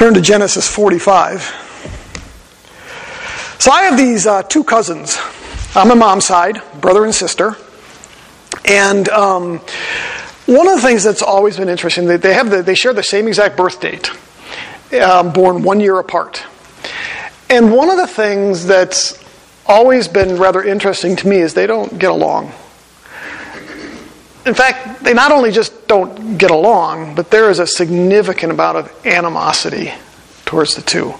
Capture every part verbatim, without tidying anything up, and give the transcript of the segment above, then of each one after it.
Turn to Genesis forty-five. So I have these uh, two cousins on my mom's side, brother and sister. And um, one of the things that's always been interesting, they, they have the, they share the same exact birth date, um, born one year apart. And one of the things that's always been rather interesting to me is they don't get along. In fact, they not only just don't get along, but there is a significant amount of animosity towards the two.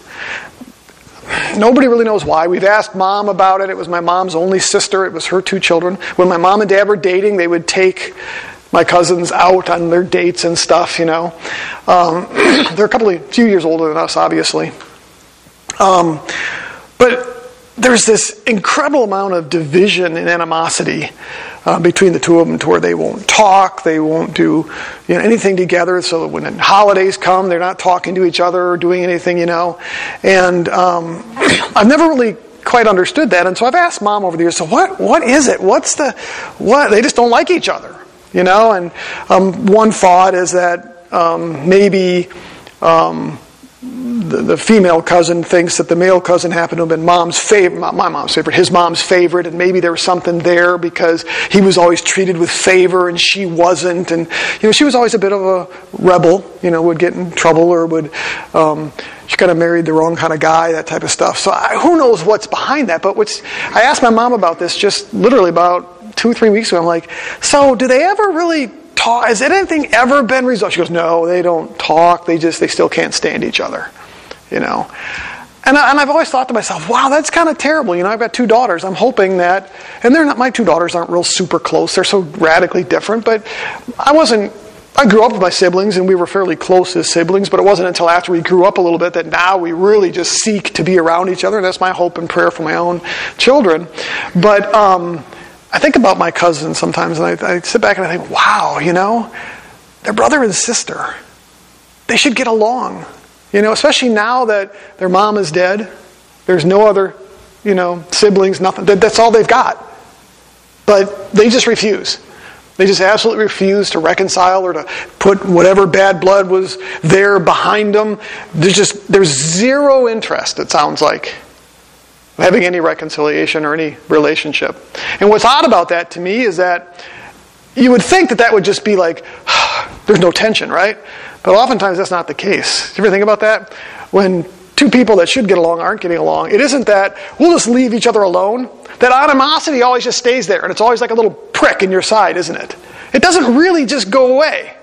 Nobody really knows why. We've asked Mom about it. It was my mom's only sister. It was her two children. When my mom and dad were dating, they would take my cousins out on their dates and stuff, you know. Um, they're a couple of, few years older than us, obviously. Um, but there's this incredible amount of division and animosity uh, between the two of them to where they won't talk, they won't do you know, anything together, so that when holidays come, they're not talking to each other or doing anything, you know. And um, I've never really quite understood that, and so I've asked Mom over the years, so what, what is it? What's the, what? They just don't like each other, you know. And um, one thought is that um, maybe um, the, the female cousin thinks that the male cousin happened to have been mom's favorite, my mom's favorite, his mom's favorite, and maybe there was something there because he was always treated with favor and she wasn't, and you know she was always a bit of a rebel, you know, would get in trouble or would um, she kind of married the wrong kind of guy, that type of stuff. So I, who knows what's behind that? But what's I asked my mom about this just literally about two or three weeks ago. I'm like, so do they ever really talk? Has anything ever been resolved? She goes, no, they don't talk. They just they still can't stand each other. You know, and, I, and I've always thought to myself, wow, that's kind of terrible. You know, I've got two daughters. I'm hoping that, and they're not, my two daughters aren't real super close. They're so radically different. But I wasn't, I grew up with my siblings and we were fairly close as siblings, but it wasn't until after we grew up a little bit that now we really just seek to be around each other. And that's my hope and prayer for my own children. But um, I think about my cousins sometimes and I, I sit back and I think, wow, you know, they're brother and sister. They should get along. You know, especially now that their mom is dead, there's no other, you know, siblings, nothing. That's all they've got. But they just refuse. They just absolutely refuse to reconcile or to put whatever bad blood was there behind them. There's just, there's zero interest, it sounds like, of having any reconciliation or any relationship. And what's odd about that to me is that you would think that that would just be like, there's no tension, right? But oftentimes that's not the case. Do you ever think about that? When two people that should get along aren't getting along, it isn't that we'll just leave each other alone. That animosity always just stays there, and it's always like a little prick in your side, isn't it? It doesn't really just go away.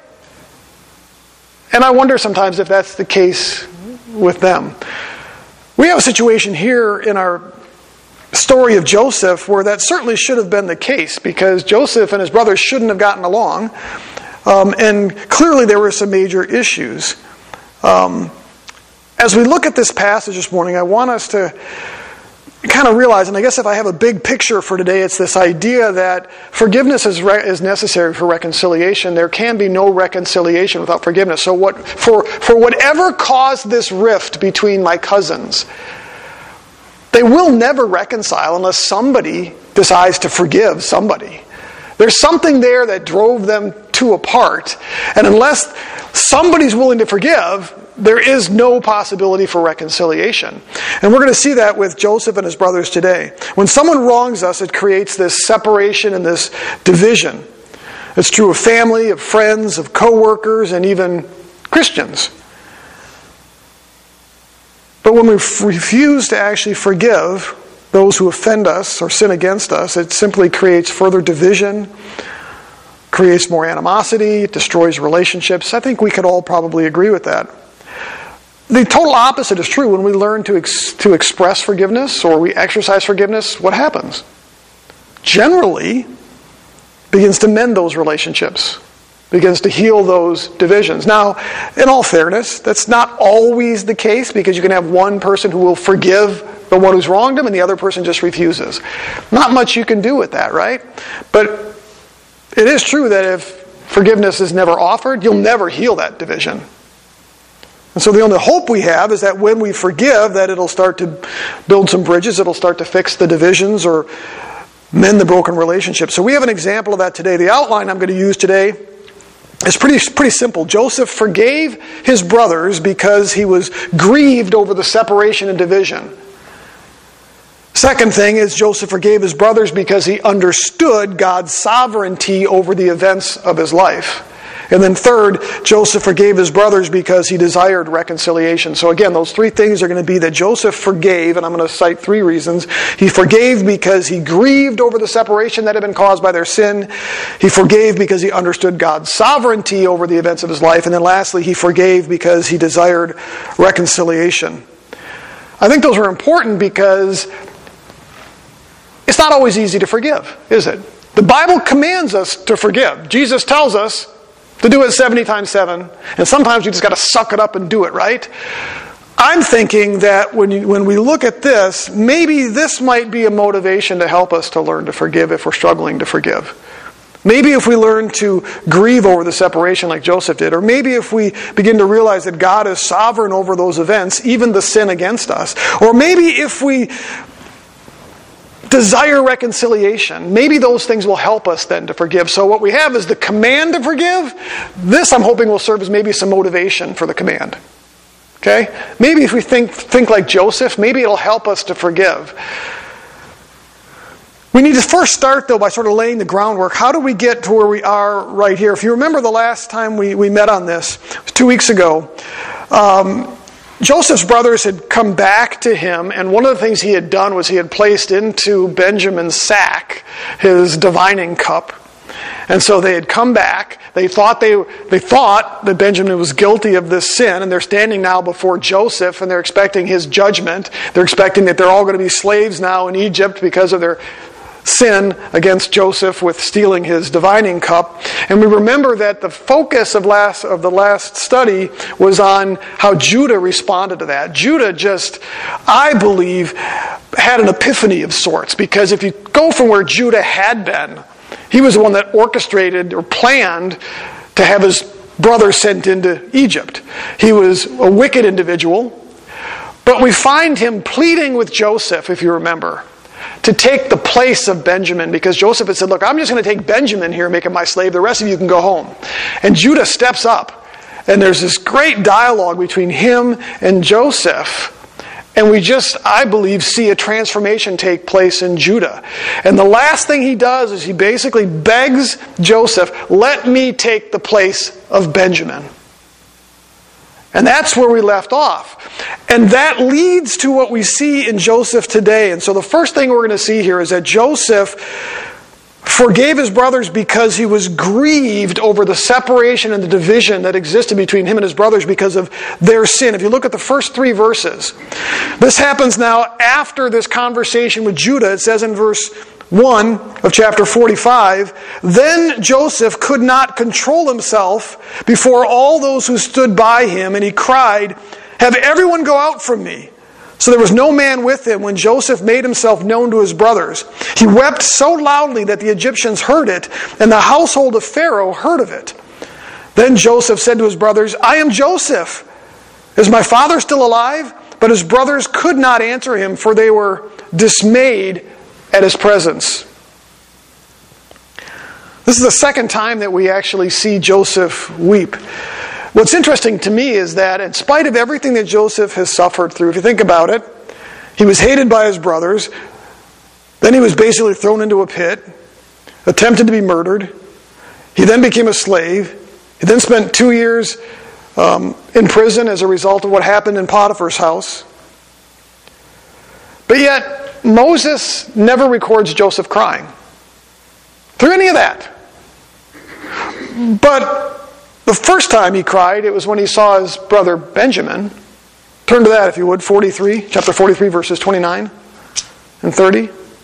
And I wonder sometimes if that's the case with them. We have a situation here in our story of Joseph where that certainly should have been the case, because Joseph and his brothers shouldn't have gotten along. Um, and clearly there were some major issues. Um, as we look at this passage this morning, I want us to kind of realize, and I guess if I have a big picture for today, it's this idea that forgiveness is, re- is necessary for reconciliation. There can be no reconciliation without forgiveness. So what for, for whatever caused this rift between my cousins, they will never reconcile unless somebody decides to forgive somebody. There's something there that drove them two apart. And unless somebody's willing to forgive, there is no possibility for reconciliation. And we're going to see that with Joseph and his brothers today. When someone wrongs us, it creates this separation and this division. It's true of family, of friends, of co-workers, and even Christians. But when we refuse to actually forgive those who offend us or sin against us, it simply creates further division, creates more animosity, it destroys relationships. I think we could all probably agree with that. The total opposite is true. When we learn to ex- to express forgiveness or we exercise forgiveness, what happens? Generally, begins to mend those relationships, begins to heal those divisions. Now, in all fairness, that's not always the case, because you can have one person who will forgive the one who's wronged him and the other person just refuses. Not much you can do with that, right? But it is true that if forgiveness is never offered, you'll never heal that division. And so the only hope we have is that when we forgive, that it'll start to build some bridges, it'll start to fix the divisions or mend the broken relationship. So we have an example of that today. The outline I'm going to use today is pretty, pretty simple. Joseph forgave his brothers because he was grieved over the separation and division. Second thing is Joseph forgave his brothers because he understood God's sovereignty over the events of his life. And then third, Joseph forgave his brothers because he desired reconciliation. So again, those three things are going to be that Joseph forgave, and I'm going to cite three reasons. He forgave because he grieved over the separation that had been caused by their sin. He forgave because he understood God's sovereignty over the events of his life. And then lastly, he forgave because he desired reconciliation. I think those are important because it's not always easy to forgive, is it? The Bible commands us to forgive. Jesus tells us to do it seventy times seven, and sometimes you just got to suck it up and do it, right? I'm thinking that when you, when we look at this, maybe this might be a motivation to help us to learn to forgive if we're struggling to forgive. Maybe if we learn to grieve over the separation like Joseph did, or maybe if we begin to realize that God is sovereign over those events, even the sin against us, or maybe if we desire reconciliation, maybe those things will help us then to forgive. So what we have is the command to forgive. This, I'm hoping, will serve as maybe some motivation for the command. Okay? Maybe if we think think like Joseph, maybe it'll help us to forgive. We need to first start, though, by sort of laying the groundwork. How do we get to where we are right here? If you remember the last time we, we met on this, it was two weeks ago, um, Joseph's brothers had come back to him, and one of the things he had done was he had placed into Benjamin's sack his divining cup. And so they had come back. They thought they they thought that Benjamin was guilty of this sin, and they're standing now before Joseph, and they're expecting his judgment. They're expecting that they're all going to be slaves now in Egypt because of their sin against Joseph with stealing his divining cup. And we remember that the focus of last of the last study was on how Judah responded to that. Judah just, I believe, had an epiphany of sorts, because if you go from where Judah had been, he was the one that orchestrated or planned to have his brother sent into Egypt. He was a wicked individual, but we find him pleading with Joseph, if you remember, to take the place of Benjamin, because Joseph had said, look, I'm just going to take Benjamin here and make him my slave. The rest of you can go home. And Judah steps up, and there's this great dialogue between him and Joseph. And we just, I believe, see a transformation take place in Judah. And the last thing he does is he basically begs Joseph, let me take the place of Benjamin. And that's where we left off. And that leads to what we see in Joseph today. And so the first thing we're going to see here is that Joseph forgave his brothers because he was grieved over the separation and the division that existed between him and his brothers because of their sin. If you look at the first three verses, this happens now after this conversation with Judah. It says in verse one of chapter forty-five, then Joseph could not control himself before all those who stood by him, and he cried, have everyone go out from me. So there was no man with him when Joseph made himself known to his brothers. He wept so loudly that the Egyptians heard it, and the household of Pharaoh heard of it. Then Joseph said to his brothers, I am Joseph. Is my father still alive? But his brothers could not answer him, for they were dismayed at his presence. This is the second time that we actually see Joseph weep. What's interesting to me is that in spite of everything that Joseph has suffered through, if you think about it, he was hated by his brothers, then he was basically thrown into a pit, attempted to be murdered, he then became a slave, he then spent two years um, in prison as a result of what happened in Potiphar's house. But yet, Moses never records Joseph crying through any of that. But the first time he cried, it was when he saw his brother Benjamin. Turn to that, if you would, forty-three, chapter forty-three, verses twenty-nine and thirty.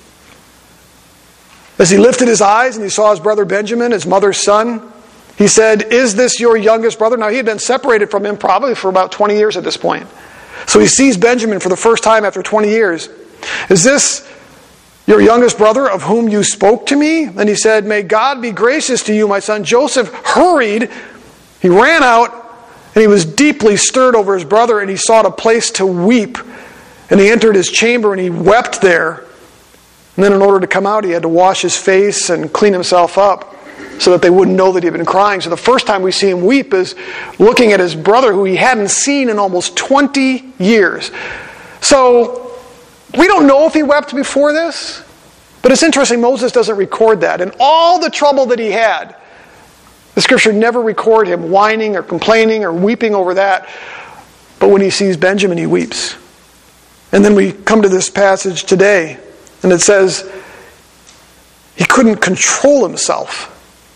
As he lifted his eyes and he saw his brother Benjamin, his mother's son, he said, is this your youngest brother? Now, he had been separated from him probably for about twenty years at this point. So he sees Benjamin for the first time after twenty years. Is this your youngest brother of whom you spoke to me? And he said, may God be gracious to you, my son. Joseph hurried, he ran out, and he was deeply stirred over his brother, and he sought a place to weep. And he entered his chamber, and he wept there. And then in order to come out, he had to wash his face and clean himself up. so that they wouldn't know that he had been crying. So the first time we see him weep is looking at his brother who he hadn't seen in almost twenty years. So we don't know if he wept before this, but it's interesting, Moses doesn't record that. And all the trouble that he had, the Scripture never record him whining or complaining or weeping over that. But when he sees Benjamin, he weeps. And then we come to this passage today, and it says he couldn't control himself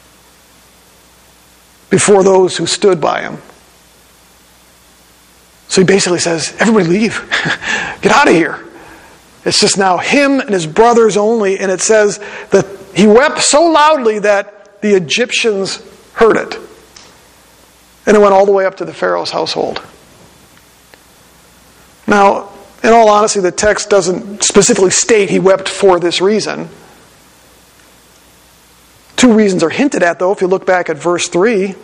before those who stood by him. So he basically says, everybody leave. Get out of here. It's just now him and his brothers only, and it says that he wept so loudly that the Egyptians heard it. And it went all the way up to the Pharaoh's household. Now, in all honesty, the text doesn't specifically state he wept for this reason. Two reasons are hinted at, though, if you look back at verse three. It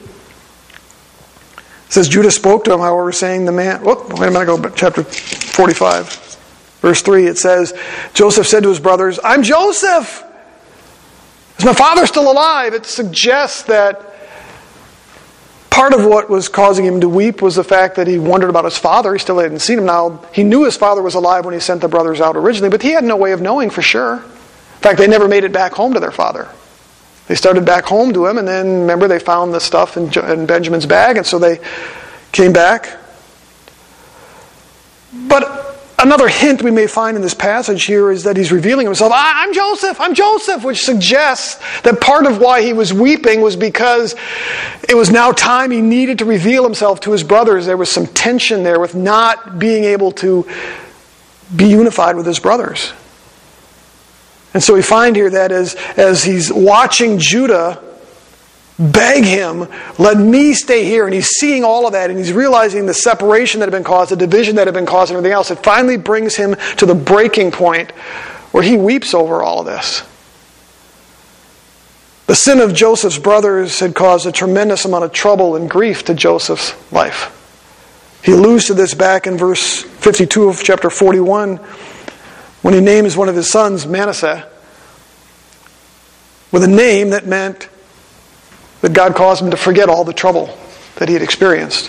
says, Judah spoke to him, however, saying the man... Whoop, wait a minute, go chapter forty-five. Verse three, it says, Joseph said to his brothers, I'm Joseph! Is my father still alive? It suggests that part of what was causing him to weep was the fact that he wondered about his father. He still hadn't seen him. Now, he knew his father was alive when he sent the brothers out originally, but he had no way of knowing for sure. In fact, they never made it back home to their father. They started back home to him, and then, remember, they found the stuff in, in Benjamin's bag, and so they came back. But another hint we may find in this passage here is that he's revealing himself. I'm Joseph, I'm Joseph, which suggests that part of why he was weeping was because it was now time he needed to reveal himself to his brothers. There was some tension there with not being able to be unified with his brothers. And so we find here that as, as he's watching Judah beg him, let me stay here, and he's seeing all of that, and he's realizing the separation that had been caused, the division that had been caused, and everything else, it finally brings him to the breaking point where he weeps over all of this. The sin of Joseph's brothers had caused a tremendous amount of trouble and grief to Joseph's life. He alludes to this back in verse fifty-two of chapter forty-one, when he names one of his sons Manasseh with a name that meant that God caused him to forget all the trouble that he had experienced.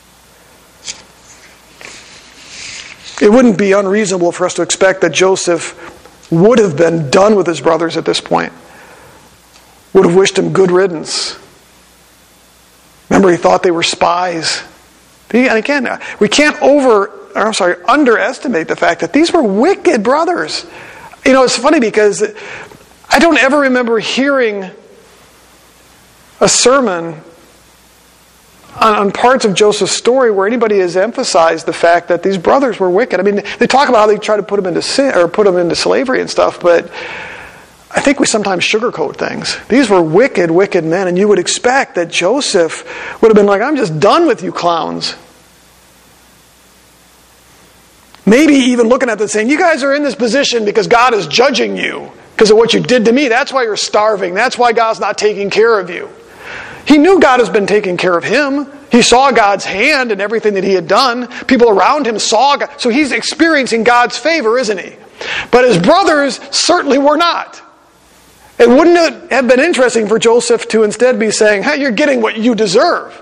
It wouldn't be unreasonable for us to expect that Joseph would have been done with his brothers at this point. Would have wished him good riddance. Remember, he thought they were spies. And again, we can't over, or I'm sorry, underestimate the fact that these were wicked brothers. You know, it's funny because I don't ever remember hearing a sermon on, on parts of Joseph's story where anybody has emphasized the fact that these brothers were wicked. I mean, they talk about how they try to put them into sin or put them into slavery and stuff, but I think we sometimes sugarcoat things. These were wicked, wicked men, and you would expect that Joseph would have been like, I'm just done with you clowns. Maybe even looking at them saying, you guys are in this position because God is judging you because of what you did to me. That's why you're starving. That's why God's not taking care of you. He knew God has been taking care of him. He saw God's hand in everything that he had done. People around him saw God. So he's experiencing God's favor, isn't he? But his brothers certainly were not. It wouldn't it have been interesting for Joseph to instead be saying, hey, you're getting what you deserve.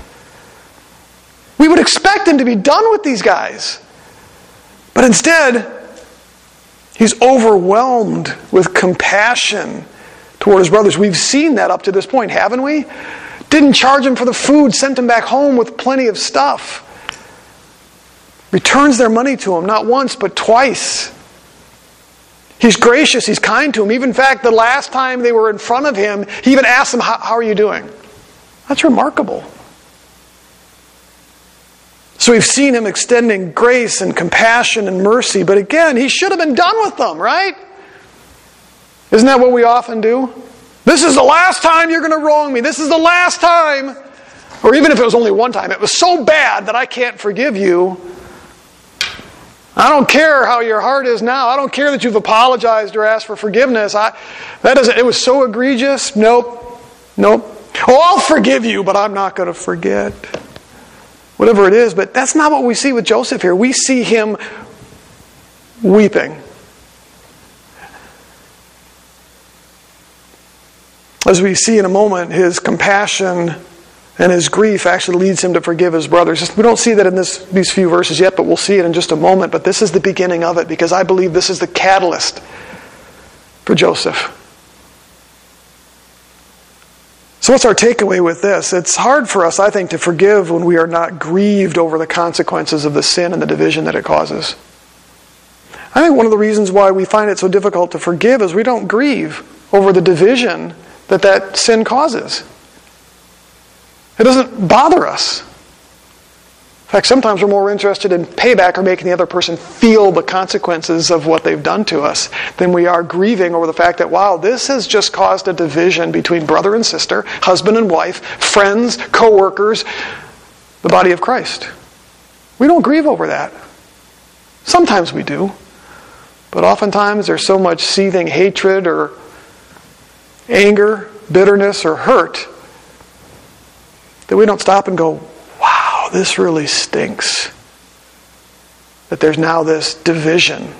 We would expect him to be done with these guys. But instead, he's overwhelmed with compassion toward his brothers. We've seen that up to this point, haven't we? Didn't charge him for the food, sent him back home with plenty of stuff. Returns their money to him, not once, but twice. He's gracious, he's kind to him. Even in fact, the last time they were in front of him, he even asked them, how, how are you doing? That's remarkable. So we've seen him extending grace and compassion and mercy, but again, he should have been done with them, right? Isn't that what we often do? This is the last time you're going to wrong me. This is the last time. Or even if it was only one time, it was so bad that I can't forgive you. I don't care how your heart is now. I don't care that you've apologized or asked for forgiveness. I, that isn't, it was so egregious. Nope. Nope. Oh, I'll forgive you, but I'm not going to forget. Whatever it is, but that's not what we see with Joseph here. We see him weeping. As we see in a moment, his compassion and his grief actually leads him to forgive his brothers. We don't see that in this, these few verses yet, but we'll see it in just a moment. But this is the beginning of it, because I believe this is the catalyst for Joseph. So what's our takeaway with this? It's hard for us, I think, to forgive when we are not grieved over the consequences of the sin and the division that it causes. I think one of the reasons why we find it so difficult to forgive is we don't grieve over the division that that sin causes. It doesn't bother us. In fact, sometimes we're more interested in payback or making the other person feel the consequences of what they've done to us than we are grieving over the fact that, wow, this has just caused a division between brother and sister, husband and wife, friends, co-workers, the body of Christ. We don't grieve over that. Sometimes we do. But oftentimes there's so much seething hatred or anger, bitterness, or hurt that we don't stop and go, wow, this really stinks. That there's now this division.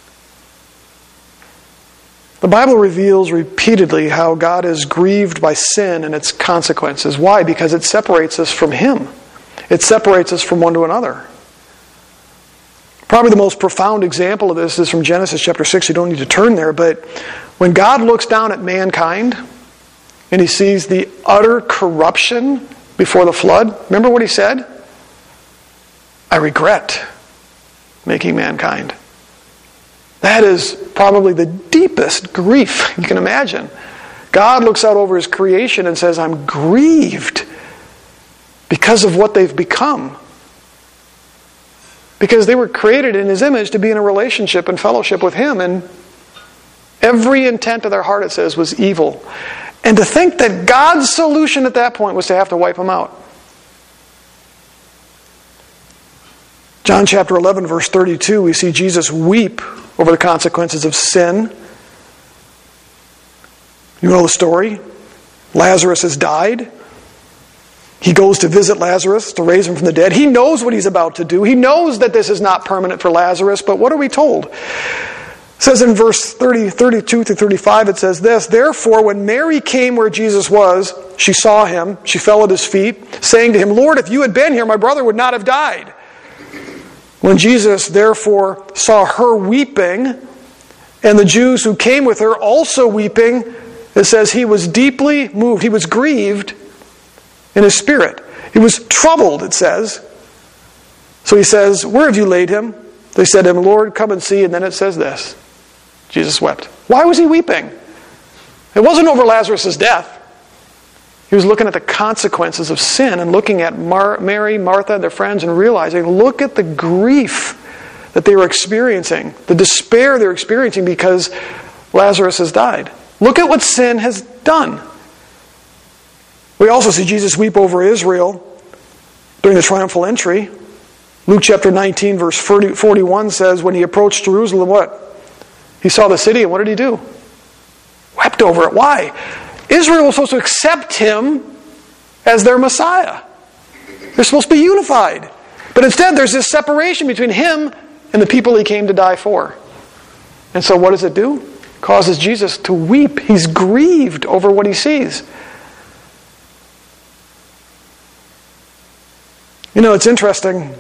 The Bible reveals repeatedly how God is grieved by sin and its consequences. Why? Because it separates us from Him. It separates us from one to another. Probably the most profound example of this is from Genesis chapter six. You don't need to turn there, but when God looks down at mankind and He sees the utter corruption before the flood, remember what He said? I regret making mankind. That is probably the deepest grief you can imagine. God looks out over His creation and says, I'm grieved because of what they've become. Because they were created in His image to be in a relationship and fellowship with Him, and every intent of their heart, it says, was evil. And to think that God's solution at that point was to have to wipe them out. John chapter eleven, verse thirty-two, we see Jesus weep over the consequences of sin. You know the story. Lazarus has died. He goes to visit Lazarus to raise him from the dead. He knows what he's about to do. He knows that this is not permanent for Lazarus, but what are we told? It says in verse thirty, thirty-two through thirty-five, it says this, Therefore, when Mary came where Jesus was, she saw Him, she fell at His feet, saying to Him, Lord, if you had been here, my brother would not have died. When Jesus, therefore, saw her weeping, and the Jews who came with her also weeping, it says He was deeply moved. He was grieved in His spirit. He was troubled, it says. So He says, Where have you laid Him? They said to Him, Lord, come and see. And then it says this, Jesus wept. Why was He weeping? It wasn't over Lazarus' death. He was looking at the consequences of sin and looking at Mar- Mary, Martha, and their friends and realizing, look at the grief that they were experiencing, the despair they're experiencing because Lazarus has died. Look at what sin has done. We also see Jesus weep over Israel during the triumphal entry. Luke chapter nineteen, verse forty-one says, when He approached Jerusalem, what? He saw the city, and what did He do? Wept over it. Why? Israel was supposed to accept Him as their Messiah. They're supposed to be unified. But instead, there's this separation between Him and the people He came to die for. And so what does it do? It causes Jesus to weep. He's grieved over what He sees. You know, it's interesting.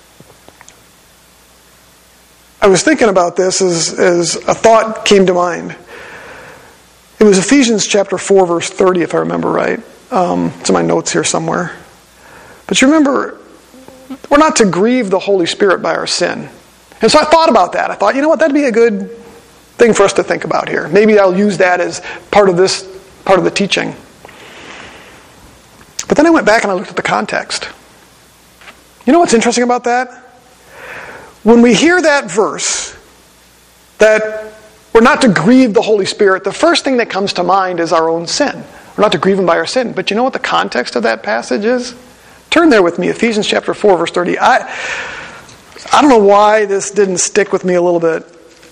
I was thinking about this as, as a thought came to mind. It was Ephesians chapter four, verse thirty, if I remember right. Um, it's in my notes here somewhere. But you remember, we're not to grieve the Holy Spirit by our sin. And so I thought about that. I thought, you know what, that'd be a good thing for us to think about here. Maybe I'll use that as part of this, part of the teaching. But then I went back and I looked at the context. You know what's interesting about that? When we hear that verse, that we're not to grieve the Holy Spirit, the first thing that comes to mind is our own sin. We're not to grieve Him by our sin. But you know what the context of that passage is? Turn there with me, Ephesians chapter four, verse thirty. I, I don't know why this didn't stick with me a little bit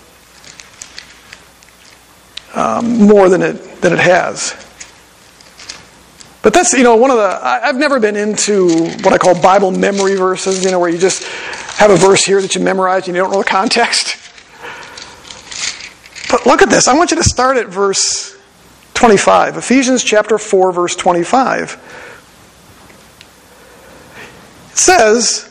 um, more than it, than it has. But that's, you know, one of the, I, I've never been into what I call Bible memory verses, you know, where you just have a verse here that you memorize and you don't know the context. But look at this. I want you to start at verse twenty-five. Ephesians chapter four, verse twenty-five. It says,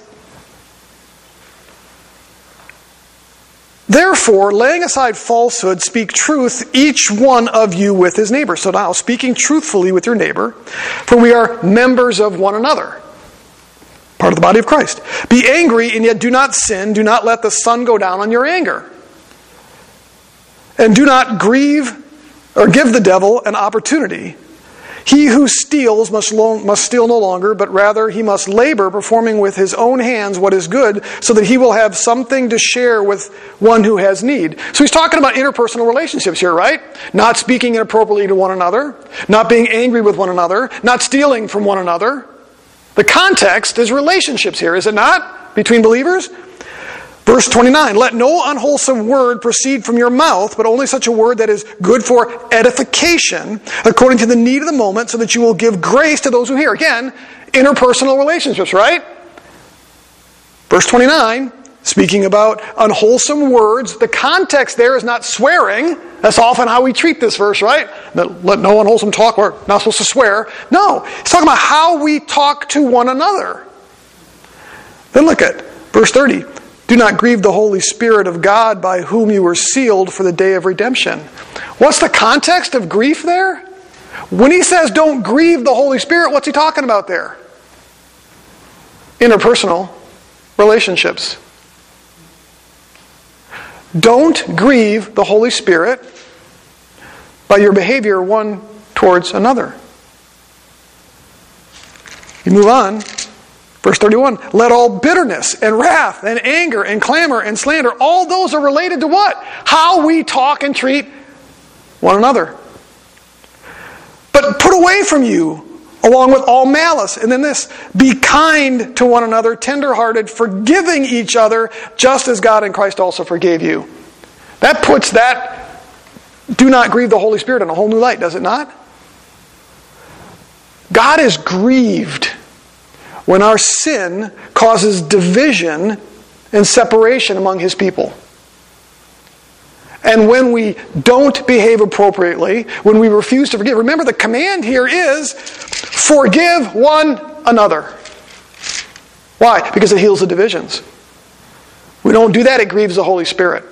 therefore, laying aside falsehood, speak truth, each one of you with his neighbor. So now, speaking truthfully with your neighbor, for we are members of one another. Part of the body of Christ. Be angry and yet do not sin. Do not let the sun go down on your anger. And do not grieve or give the devil an opportunity. He who steals must, lo- must steal no longer, but rather he must labor, performing with his own hands what is good, so that he will have something to share with one who has need. So he's talking about interpersonal relationships here, right? Not speaking inappropriately to one another, not being angry with one another, not stealing from one another. The context is relationships here, is it not? Between believers? Verse twenty-nine, let no unwholesome word proceed from your mouth, but only such a word that is good for edification, according to the need of the moment, so that you will give grace to those who hear. Again, interpersonal relationships, right? Verse twenty-nine, speaking about unwholesome words. The context there is not swearing. That's often how we treat this verse, right? Let no unwholesome talk, we're not supposed to swear. No, it's talking about how we talk to one another. Then look at verse thirty. Do not grieve the Holy Spirit of God, by whom you were sealed for the day of redemption. What's the context of grief there? When he says don't grieve the Holy Spirit, what's he talking about there? Interpersonal relationships. Don't grieve the Holy Spirit by your behavior one towards another. You move on. Verse thirty-one, let all bitterness and wrath and anger and clamor and slander, all those are related to what? How we talk and treat one another. But put away from you, along with all malice. And then this, be kind to one another, tenderhearted, forgiving each other, just as God in Christ also forgave you. That puts that do not grieve the Holy Spirit in a whole new light, does it not? God is grieved when our sin causes division and separation among His people. And when we don't behave appropriately, when we refuse to forgive. Remember, the command here is forgive one another. Why? Because it heals the divisions. We don't do that, it grieves the Holy Spirit.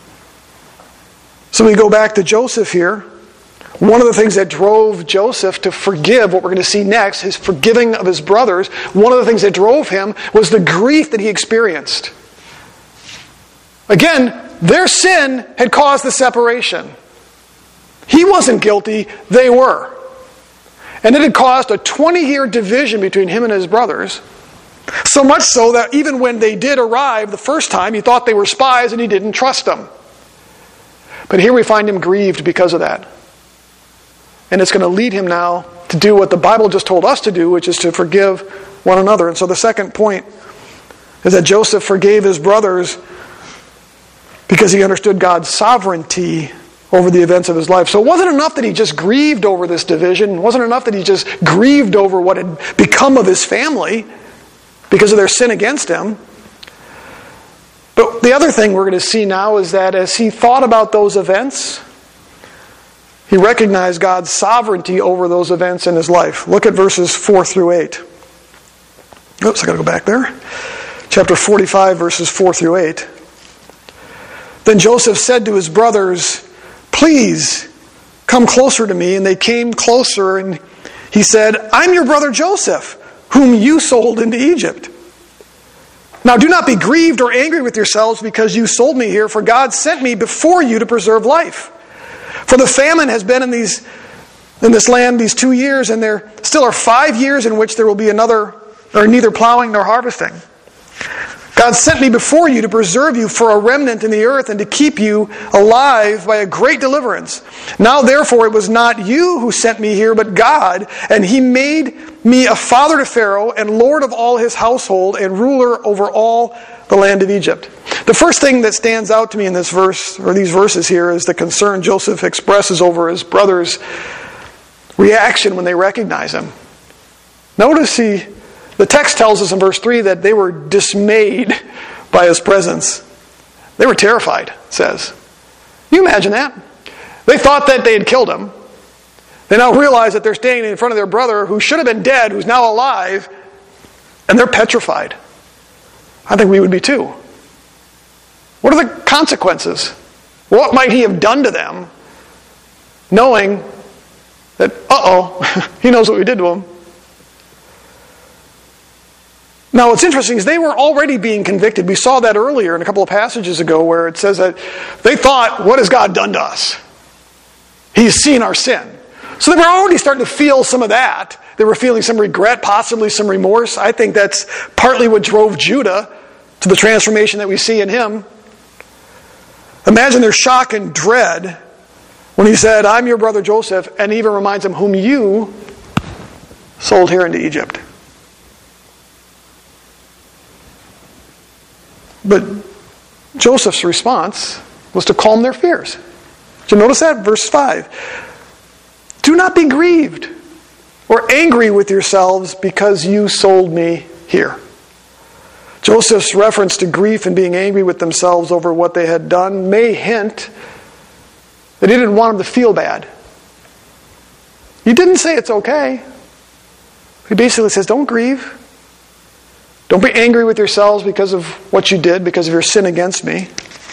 So we go back to Joseph here. One of the things that drove Joseph to forgive, what we're going to see next, his forgiving of his brothers, one of the things that drove him was the grief that he experienced. Again, their sin had caused the separation. He wasn't guilty, they were. And it had caused a twenty-year division between him and his brothers. So much so that even when they did arrive the first time, he thought they were spies and he didn't trust them. But here we find him grieved because of that. And it's going to lead him now to do what the Bible just told us to do, which is to forgive one another. And so the second point is that Joseph forgave his brothers because he understood God's sovereignty over the events of his life. So it wasn't enough that he just grieved over this division. It wasn't enough that he just grieved over what had become of his family because of their sin against him. But the other thing we're going to see now is that as he thought about those events, he recognized God's sovereignty over those events in his life. Look at verses four through eight. Oops, I got to go back there. Chapter forty-five, verses four through eight. Then Joseph said to his brothers, please come closer to me. And they came closer, and he said, I'm your brother Joseph, whom you sold into Egypt. Now do not be grieved or angry with yourselves because you sold me here, for God sent me before you to preserve life. For the famine has been in these in this land these two years, and there still are five years in which there will be another, or neither plowing nor harvesting. God sent me before you to preserve you for a remnant in the earth and to keep you alive by a great deliverance. Now therefore it was not you who sent me here, but God, and He made me a father to Pharaoh and Lord of all his household and ruler over all the land of Egypt. The first thing that stands out to me in this verse, or these verses here, is the concern Joseph expresses over his brothers' reaction when they recognize him. Notice he, the text tells us in verse three that they were dismayed by his presence. They were terrified, it says. Can you imagine that? They thought that they had killed him. They now realize that they're standing in front of their brother who should have been dead, who's now alive, and they're petrified. I think we would be too. What are the consequences? What might he have done to them, knowing that, uh-oh, he knows what we did to him? Now, what's interesting is they were already being convicted. We saw that earlier in a couple of passages ago where it says that they thought, what has God done to us? He's seen our sin. So they were already starting to feel some of that. They were feeling some regret, possibly some remorse. I think that's partly what drove Judah to the transformation that we see in him. Imagine their shock and dread when he said, I'm your brother Joseph, and he even reminds them, whom you sold here into Egypt. But Joseph's response was to calm their fears. Did you notice that? Verse five. Do not be grieved or angry with yourselves because you sold me here. Joseph's reference to grief and being angry with themselves over what they had done may hint that he didn't want them to feel bad. He didn't say it's okay. He basically says, don't grieve. Don't be angry with yourselves because of what you did, because of your sin against me.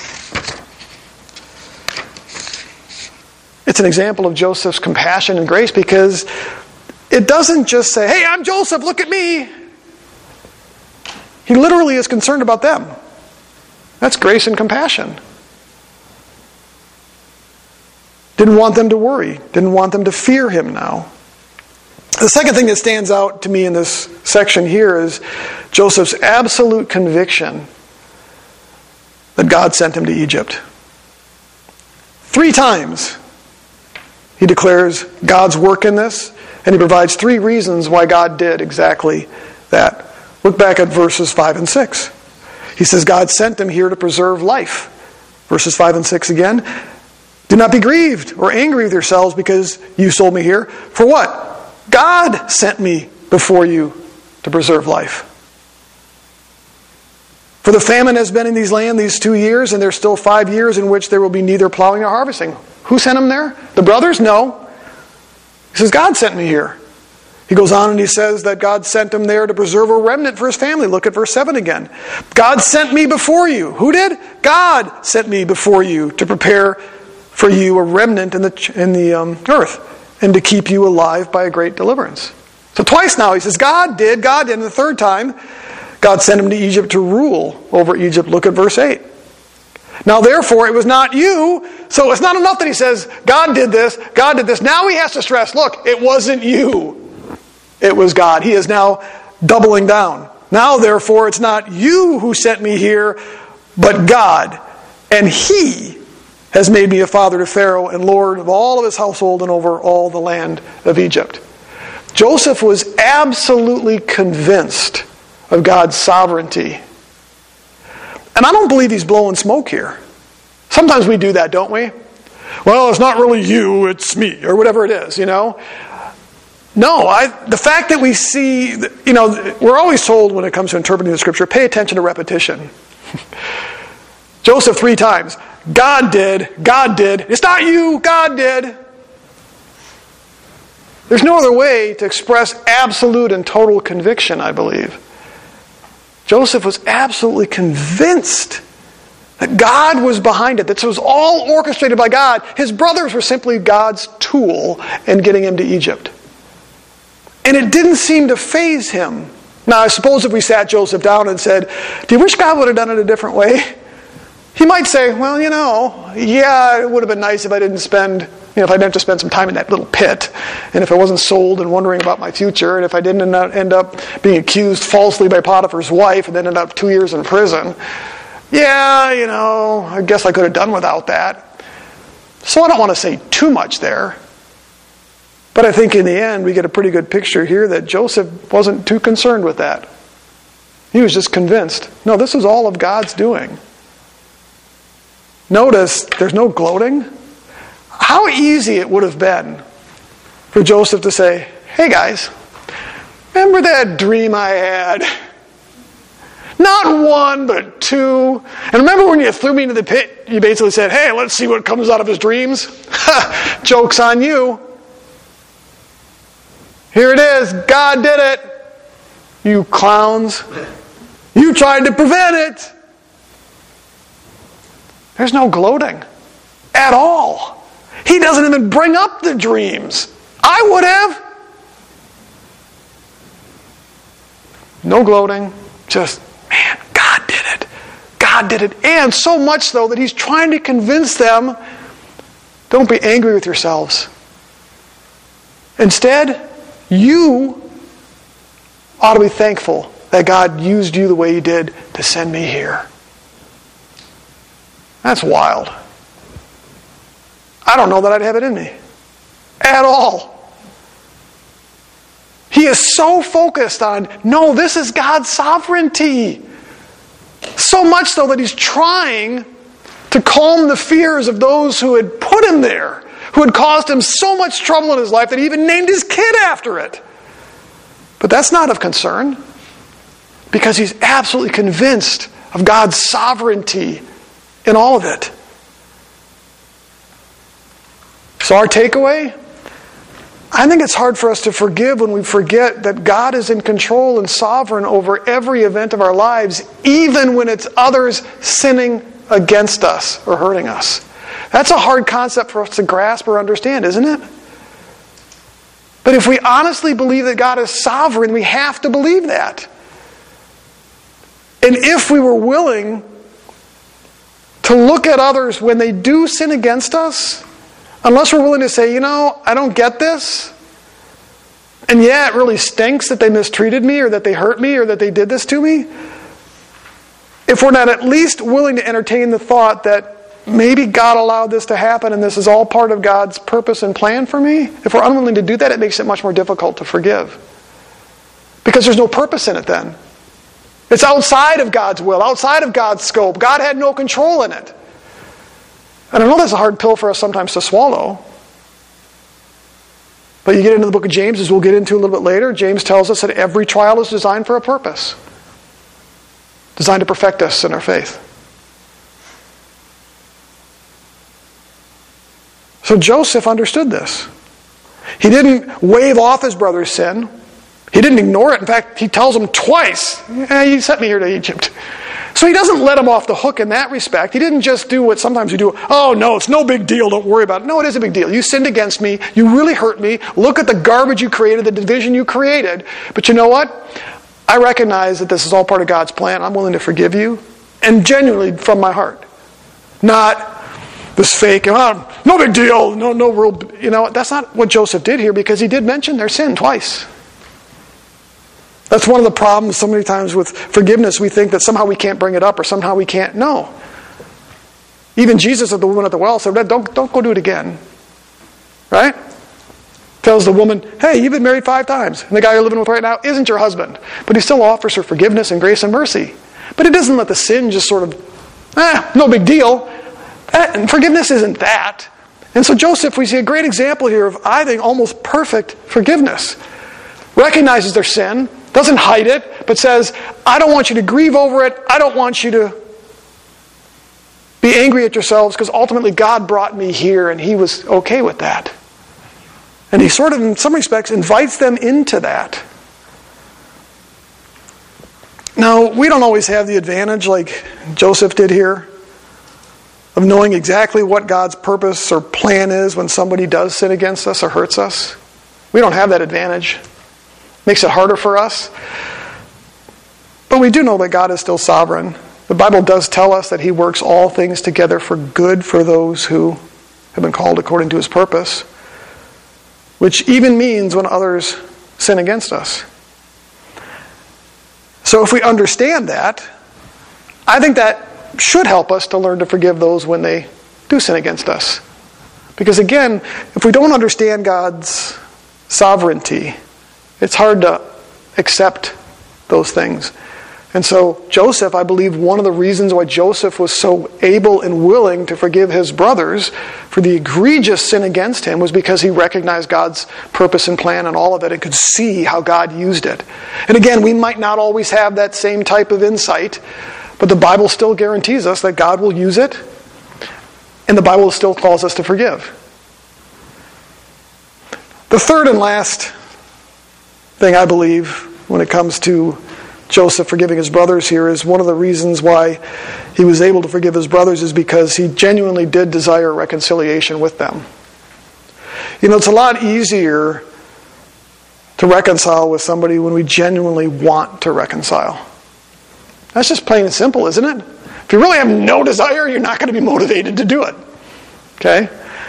It's an example of Joseph's compassion and grace because it doesn't just say, hey, I'm Joseph, look at me. He literally is concerned about them. That's grace and compassion. Didn't want them to worry. Didn't want them to fear him now. The second thing that stands out to me in this section here is Joseph's absolute conviction that God sent him to Egypt. Three times he declares God's work in this, and he provides three reasons why God did exactly that. Look back at verses five and six. He says God sent him here to preserve life. Verses five and six again. Do not be grieved or angry with yourselves because you sold me here. For what? God sent me before you to preserve life. For the famine has been in these land these two years, and there's still five years in which there will be neither plowing nor harvesting. Who sent him there? The brothers? No. He says, God sent me here. He goes on and he says that God sent him there to preserve a remnant for his family. Look at verse seven again. God sent me before you. Who did? God sent me before you to prepare for you a remnant in the, in the um, earth and to keep you alive by a great deliverance. So twice now he says, God did, God did. And the third time, God sent him to Egypt to rule over Egypt. Look at verse eight. Now therefore, it was not you. So it's not enough that he says, God did this, God did this. Now he has to stress, look, it wasn't you. It was God. He is now doubling down. Now therefore, it's not you who sent me here, but God. And he has made me a father to Pharaoh and Lord of all of his household and over all the land of Egypt. Joseph was absolutely convinced of God's sovereignty. And I don't believe he's blowing smoke here. Sometimes we do that, don't we? Well, it's not really you, it's me, or whatever it is, you know? No, I, the fact that we see, you know, we're always told when it comes to interpreting the Scripture, pay attention to repetition. Joseph three times, God did, God did. It's not you, God did. There's no other way to express absolute and total conviction, I believe. Joseph was absolutely convinced that God was behind it, that it was all orchestrated by God. His brothers were simply God's tool in getting him to Egypt. And it didn't seem to faze him. Now, I suppose if we sat Joseph down and said, do you wish God would have done it a different way? He might say, well, you know, yeah, it would have been nice if I didn't spend, you know, if I didn't have to spend some time in that little pit, and if I wasn't sold and wondering about my future, and if I didn't end up being accused falsely by Potiphar's wife and then end up two years in prison. Yeah, you know, I guess I could have done without that. So I don't want to say too much there. But I think in the end, we get a pretty good picture here that Joseph wasn't too concerned with that. He was just convinced, no, this is all of God's doing. Notice, there's no gloating. How easy it would have been for Joseph to say, hey guys, remember that dream I had? Not one, but two. And remember when you threw me into the pit, you basically said, hey, let's see what comes out of his dreams? Joke's on you. Here it is. God did it. You clowns. You tried to prevent it. There's no gloating at all. He doesn't even bring up the dreams. I would have. No gloating. Just, man, God did it. God did it. And so much so that he's trying to convince them, don't be angry with yourselves. Instead, you ought to be thankful that God used you the way He did to send me here. That's wild. I don't know that I'd have it in me. At all. He is so focused on, no, this is God's sovereignty. So much so that He's trying to calm the fears of those who had put Him there, who had caused Him so much trouble in His life that He even named His kid after it. But that's not of concern, because He's absolutely convinced of God's sovereignty in all of it. So our takeaway? I think it's hard for us to forgive when we forget that God is in control and sovereign over every event of our lives, even when it's others sinning against us or hurting us. That's a hard concept for us to grasp or understand, isn't it? But if we honestly believe that God is sovereign, we have to believe that. And if we were willing to look at others when they do sin against us, unless we're willing to say, you know, I don't get this, and yeah, it really stinks that they mistreated me or that they hurt me or that they did this to me, if we're not at least willing to entertain the thought that maybe God allowed this to happen and this is all part of God's purpose and plan for me, if we're unwilling to do that, it makes it much more difficult to forgive. Because there's no purpose in it then. It's outside of God's will, outside of God's scope. God had no control in it. And I know that's a hard pill for us sometimes to swallow. But you get into the book of James, as we'll get into a little bit later. James tells us that every trial is designed for a purpose. Designed to perfect us in our faith. So Joseph understood this. He didn't wave off his brother's sin. He didn't ignore it. In fact, he tells him twice, eh, you sent me here to Egypt. So he doesn't let him off the hook in that respect. He didn't just do what sometimes we do. Oh, no, it's no big deal. Don't worry about it. No, it is a big deal. You sinned against me. You really hurt me. Look at the garbage you created, the division you created. But you know what? I recognize that this is all part of God's plan. I'm willing to forgive you. And genuinely from my heart. Not this fake, oh, no big deal. No, no real, you know, that's not what Joseph did here, because he did mention their sin twice. That's one of the problems so many times with forgiveness. We think that somehow we can't bring it up or somehow we can't. No. Even Jesus at the woman at the well said, don't, don't go do it again. Right? Tells the woman, hey, you've been married five times. And the guy you're living with right now isn't your husband. But he still offers her forgiveness and grace and mercy. But it doesn't let the sin just sort of, eh, no big deal. And forgiveness isn't that. And so Joseph, we see a great example here of, I think, almost perfect forgiveness. Recognizes their sin. Doesn't hide it, but says, I don't want you to grieve over it. I don't want you to be angry at yourselves, because ultimately God brought me here and He was okay with that. And He sort of, in some respects, invites them into that. Now, we don't always have the advantage, like Joseph did here, of knowing exactly what God's purpose or plan is when somebody does sin against us or hurts us. We don't have that advantage. Makes it harder for us. But we do know that God is still sovereign. The Bible does tell us that He works all things together for good for those who have been called according to His purpose, which even means when others sin against us. So if we understand that, I think that should help us to learn to forgive those when they do sin against us. Because again, if we don't understand God's sovereignty, it's hard to accept those things. And so Joseph, I believe one of the reasons why Joseph was so able and willing to forgive his brothers for the egregious sin against him was because he recognized God's purpose and plan and all of it and could see how God used it. And again, we might not always have that same type of insight, but the Bible still guarantees us that God will use it, and the Bible still calls us to forgive. The third and last thing I believe when it comes to Joseph forgiving his brothers here is one of the reasons why he was able to forgive his brothers is because he genuinely did desire reconciliation with them. You know, it's a lot easier to reconcile with somebody when we genuinely want to reconcile. That's just plain and simple, isn't it? If you really have no desire, you're not going to be motivated to do it. Okay?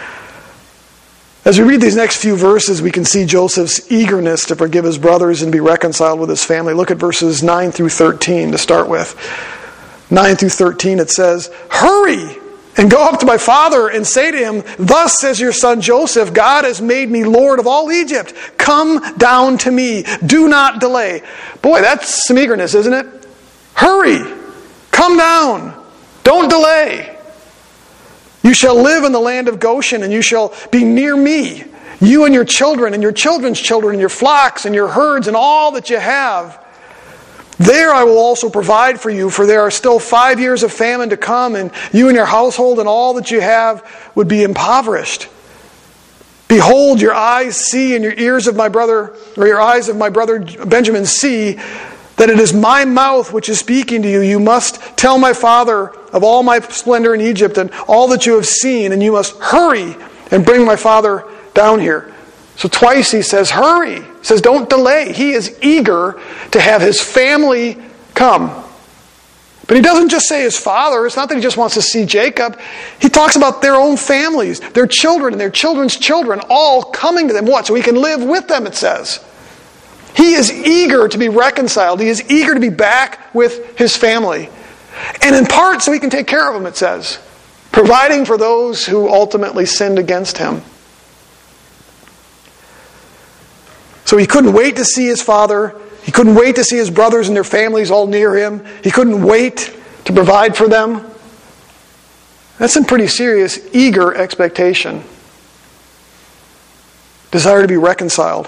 As we read these next few verses, we can see Joseph's eagerness to forgive his brothers and be reconciled with his family. Look at verses nine through thirteen to start with. nine through thirteen, it says, "Hurry and go up to my father and say to him, 'Thus says your son Joseph, God has made me Lord of all Egypt. Come down to me. Do not delay.'" Boy, that's some eagerness, isn't it? Hurry. Come down. Don't delay. "You shall live in the land of Goshen, and you shall be near me, you and your children, and your children's children, and your flocks, and your herds, and all that you have. There I will also provide for you, for there are still five years of famine to come, and you and your household and all that you have would be impoverished. Behold, your eyes see, and your ears of my brother, or your eyes of my brother Benjamin see, that it is my mouth which is speaking to you. You must tell my father of all my splendor in Egypt and all that you have seen, and you must hurry and bring my father down here." So twice he says, hurry. He says, don't delay. He is eager to have his family come. But he doesn't just say his father. It's not that he just wants to see Jacob. He talks about their own families, their children and their children's children, all coming to them. What? So he can live with them, it says. He is eager to be reconciled. He is eager to be back with his family. And in part so he can take care of them, it says. Providing for those who ultimately sinned against him. So he couldn't wait to see his father. He couldn't wait to see his brothers and their families all near him. He couldn't wait to provide for them. That's some pretty serious, eager expectation. Desire to be reconciled.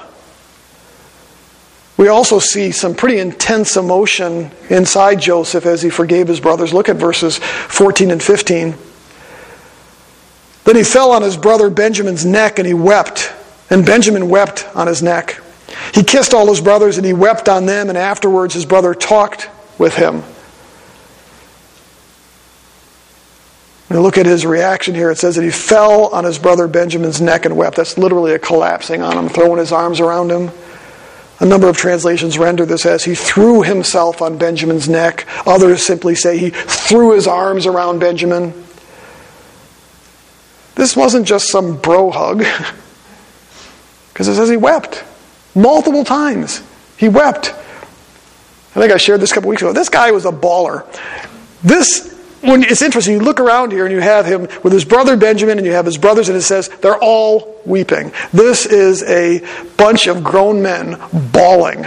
We also see some pretty intense emotion inside Joseph as he forgave his brothers. Look at verses fourteen and fifteen. "Then he fell on his brother Benjamin's neck and he wept, and Benjamin wept on his neck. He kissed all his brothers and he wept on them, and afterwards his brother talked with him." When you look at his reaction here, it says that he fell on his brother Benjamin's neck and wept. That's literally a collapsing on him, throwing his arms around him. A number of translations render this as he threw himself on Benjamin's neck. Others simply say he threw his arms around Benjamin. This wasn't just some bro hug, because it says he wept. Multiple times. He wept. I think I shared this a couple weeks ago. This guy was a baller. This, when it's interesting, you look around here and you have him with his brother Benjamin and you have his brothers, and it says they're all weeping. This is a bunch of grown men bawling.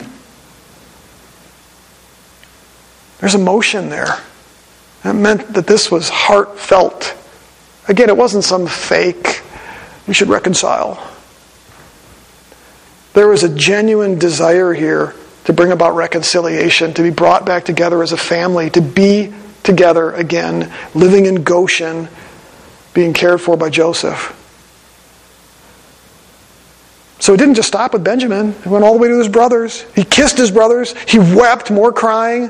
There's emotion there. That meant that this was heartfelt. Again, it wasn't some fake, we should reconcile. There was a genuine desire here to bring about reconciliation, to be brought back together as a family, to be together again, living in Goshen, being cared for by Joseph. So it didn't just stop with Benjamin. It went all the way to his brothers. He kissed his brothers. He wept, more crying.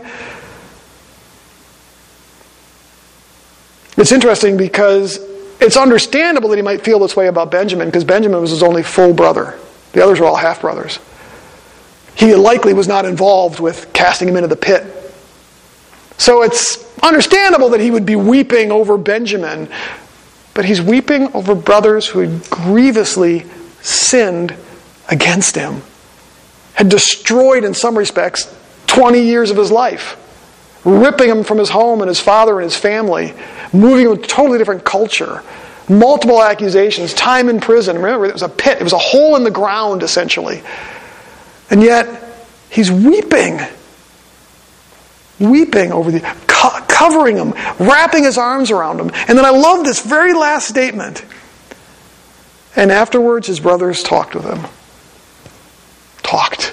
It's interesting because it's understandable that he might feel this way about Benjamin, because Benjamin was his only full brother. The others were all half-brothers. He likely was not involved with casting him into the pit. So it's understandable that he would be weeping over Benjamin, but he's weeping over brothers who had grievously sinned against him, had destroyed, in some respects, twenty years of his life, ripping him from his home and his father and his family, moving him to a totally different culture. Multiple accusations, time in prison. Remember, it was a pit. It was a hole in the ground, essentially. And yet, he's weeping. Weeping over the... Co- covering him. Wrapping his arms around him. And then I love this very last statement. "And afterwards, his brothers talked with him." Talked.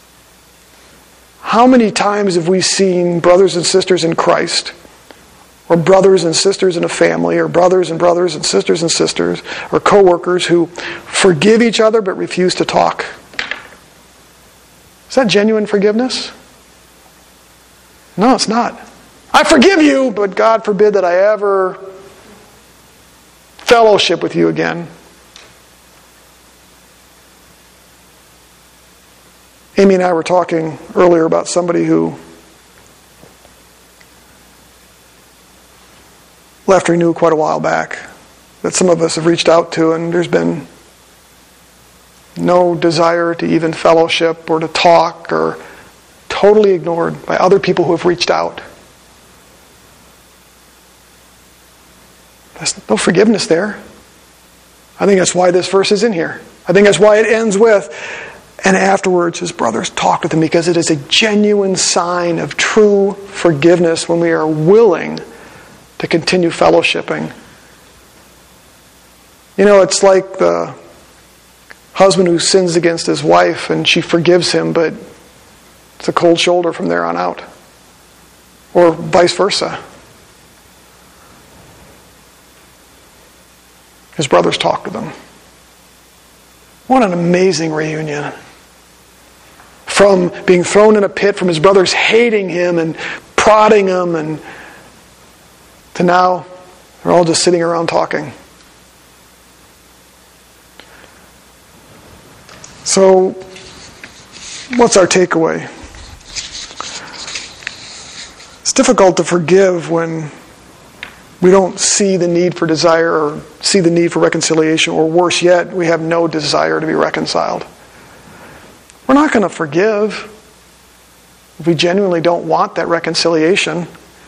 How many times have we seen brothers and sisters in Christ, or brothers and sisters in a family, or brothers and brothers and sisters and sisters, or co-workers who forgive each other but refuse to talk. Is that genuine forgiveness? No, it's not. I forgive you, but God forbid that I ever fellowship with you again. Amy and I were talking earlier about somebody who left we knew quite a while back, that some of us have reached out to, and there's been no desire to even fellowship or to talk, or totally ignored by other people who have reached out. There's no forgiveness there. I think that's why this verse is in here. I think that's why it ends with, and afterwards his brothers talked with him, because it is a genuine sign of true forgiveness when we are willing to continue fellowshipping. You know, it's like the husband who sins against his wife and she forgives him, but it's a cold shoulder from there on out. Or vice versa. His brothers talked with him. What an amazing reunion. From being thrown in a pit, from his brothers hating him and prodding him, and to now they're all just sitting around talking. So, what's our takeaway? It's difficult to forgive when we don't see the need for desire, or see the need for reconciliation, or worse yet, we have no desire to be reconciled. We're not going to forgive if we genuinely don't want that reconciliation.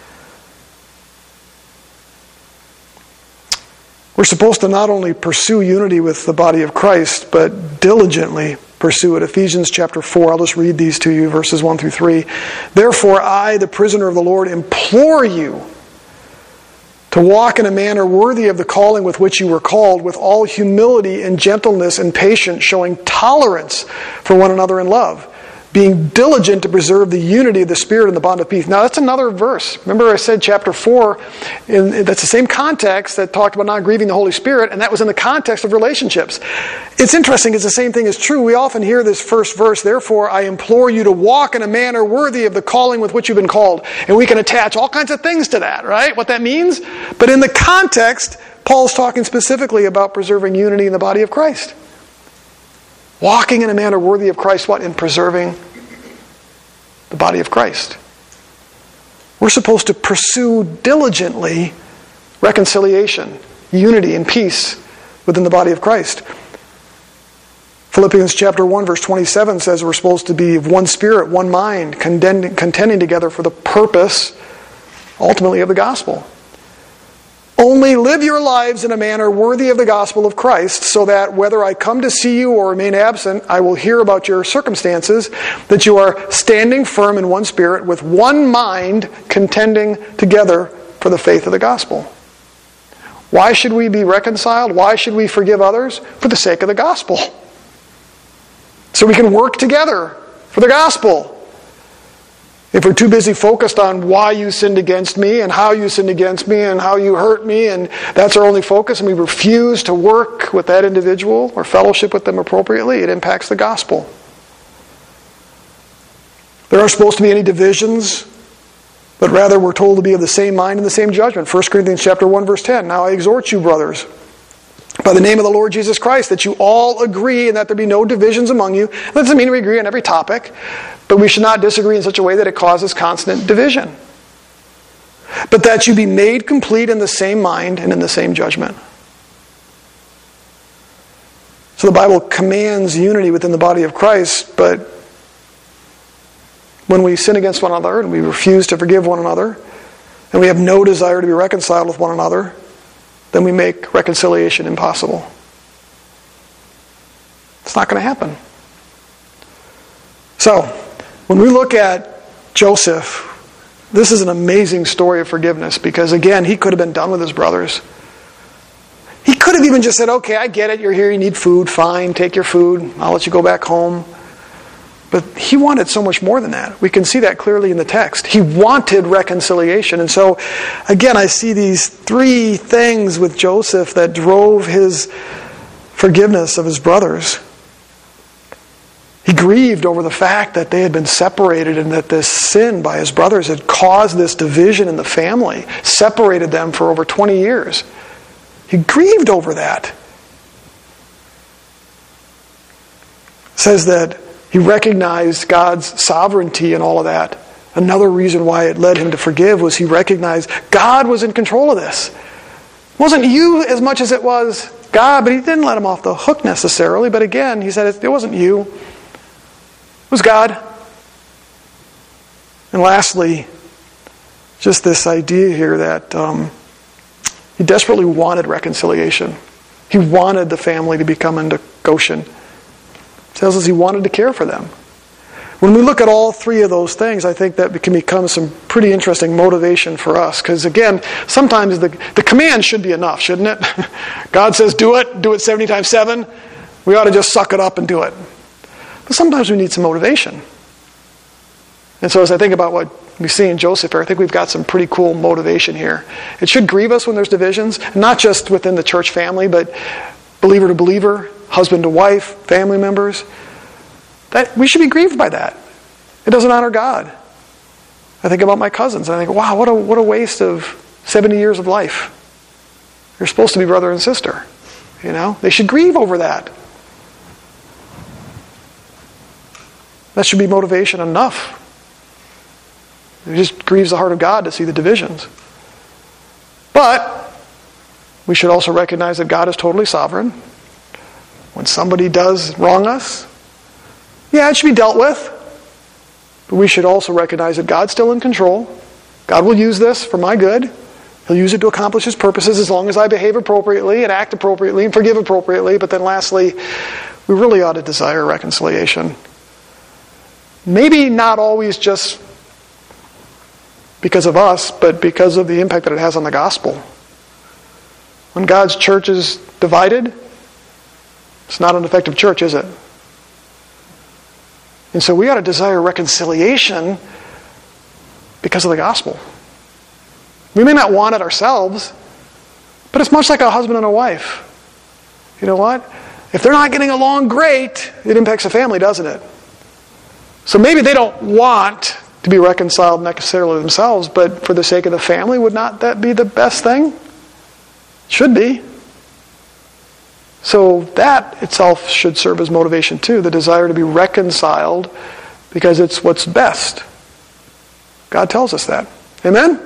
We're supposed to not only pursue unity with the body of Christ, but diligently pursue it. Ephesians chapter four, I'll just read these to you, verses one through three. Therefore I, the prisoner of the Lord, implore you to walk in a manner worthy of the calling with which you were called, with all humility and gentleness and patience, showing tolerance for one another in love, being diligent to preserve the unity of the Spirit in the bond of peace. Now that's another verse. Remember I said chapter four, in, that's the same context that talked about not grieving the Holy Spirit, and that was in the context of relationships. It's interesting because the same thing is true. We often hear this first verse, therefore I implore you to walk in a manner worthy of the calling with which you've been called. And we can attach all kinds of things to that, right? What that means. But in the context, Paul's talking specifically about preserving unity in the body of Christ. Walking in a manner worthy of Christ, what? In preserving the body of Christ. We're supposed to pursue diligently reconciliation, unity, and peace within the body of Christ. Philippians chapter one, verse twenty-seven says we're supposed to be of one spirit, one mind, contending, contending together for the purpose, ultimately, of the gospel. Only live your lives in a manner worthy of the gospel of Christ, so that whether I come to see you or remain absent, I will hear about your circumstances, that you are standing firm in one spirit, with one mind, contending together for the faith of the gospel. Why should we be reconciled? Why should we forgive others? For the sake of the gospel. So we can work together for the gospel. If we're too busy focused on why you sinned against me and how you sinned against me and how you hurt me, and that's our only focus, and we refuse to work with that individual or fellowship with them appropriately, it impacts the gospel. There aren't supposed to be any divisions, but rather we're told to be of the same mind and the same judgment. First Corinthians chapter one, verse ten. Now I exhort you, brothers, by the name of the Lord Jesus Christ, that you all agree and that there be no divisions among you. That doesn't mean we agree on every topic, but we should not disagree in such a way that it causes constant division. But that you be made complete in the same mind and in the same judgment. So the Bible commands unity within the body of Christ, but when we sin against one another and we refuse to forgive one another, and we have no desire to be reconciled with one another, then we make reconciliation impossible. It's not going to happen. So, when we look at Joseph, this is an amazing story of forgiveness, because again, he could have been done with his brothers. He could have even just said, okay, I get it, you're here, you need food, fine, take your food, I'll let you go back home. But he wanted so much more than that. We can see that clearly in the text. He wanted reconciliation. And so, again, I see these three things with Joseph that drove his forgiveness of his brothers. He grieved over the fact that they had been separated and that this sin by his brothers had caused this division in the family, separated them for over twenty years. He grieved over that. It says that he recognized God's sovereignty and all of that. Another reason why it led him to forgive was he recognized God was in control of this. It wasn't you as much as it was God, but he didn't let him off the hook necessarily. But again, he said it wasn't you. It was God. And lastly, just this idea here that um, he desperately wanted reconciliation. He wanted the family to become into Goshen. It tells us he wanted to care for them. When we look at all three of those things, I think that can become some pretty interesting motivation for us. Because again, sometimes the, the command should be enough, shouldn't it? God says do it, do it seventy times seven. We ought to just suck it up and do it. But sometimes we need some motivation. And so as I think about what we see in Joseph here, I think we've got some pretty cool motivation here. It should grieve us when there's divisions, not just within the church family, but believer to believer, husband to wife, family members. That we should be grieved by that. It doesn't honor God. I think about my cousins, and I think, wow, what a what a waste of seventy years of life. You're supposed to be brother and sister. You know? They should grieve over that. That should be motivation enough. It just grieves the heart of God to see the divisions. But we should also recognize that God is totally sovereign. When somebody does wrong us, yeah, it should be dealt with. But we should also recognize that God's still in control. God will use this for my good. He'll use it to accomplish His purposes as long as I behave appropriately and act appropriately and forgive appropriately. But then lastly, we really ought to desire reconciliation. Maybe not always just because of us, but because of the impact that it has on the gospel. When God's church is divided, it's not an effective church, is it? And so we ought to desire reconciliation because of the gospel. We may not want it ourselves, but it's much like a husband and a wife. You know what? If they're not getting along great, it impacts the family, doesn't it? So maybe they don't want to be reconciled necessarily themselves, but for the sake of the family, would not that be the best thing? Should be. So that itself should serve as motivation too, the desire to be reconciled because it's what's best. God tells us that. Amen?